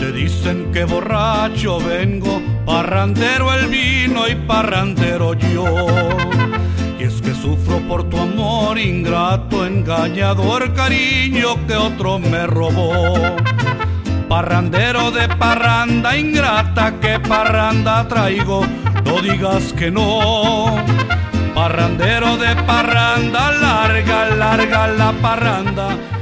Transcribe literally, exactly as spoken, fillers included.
Te dicen que borracho vengo, parrandero el vino y parrandero yo. Y es que sufro por tu amor ingrato, engañador cariño que otro me robó. Parrandero de parranda ingrata, que parranda traigo, no digas que no. Parrandero de parranda larga, larga la parranda,